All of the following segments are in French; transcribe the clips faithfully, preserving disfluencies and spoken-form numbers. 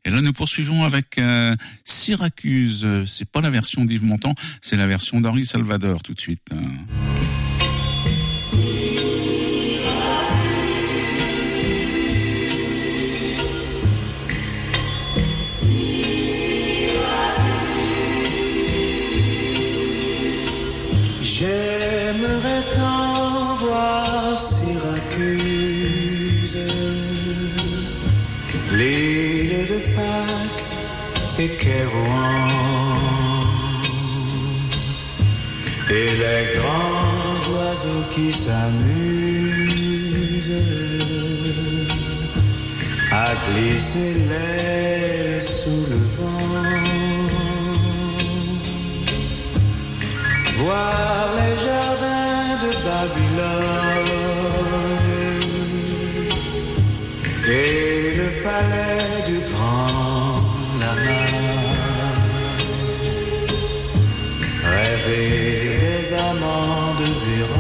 Et là, nous poursuivons avec euh, Syracuse. C'est pas la version d'Yves Montand, c'est la version d'Henri Salvador tout de suite. J'aimerais tant voir Syracuse, l'île de Pâques et Kérouan, et les grands oiseaux qui s'amusent à glisser l'aile sous le vent. Voir les jardins de Babylone et le palais du grand lama. Rêver des amants de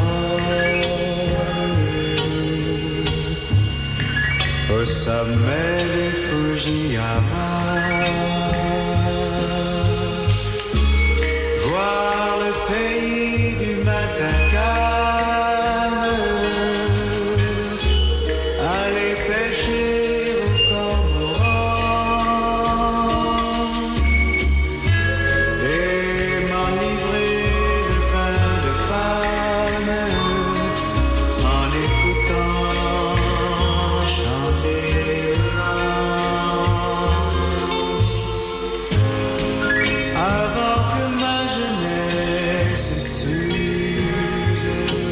Vérone au sommet du Fujiyama. Voir le pays du matin calme, aller pêcher au cormoran et m'enivrer de vin de palme en écoutant chanter le vent. Avant que ma jeunesse s'use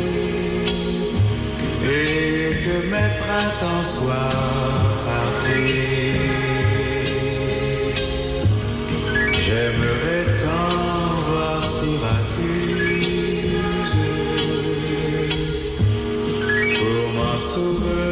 et que mes printemps soient partis, j'aimerais tant voir Syracuse pour m'en souvenir.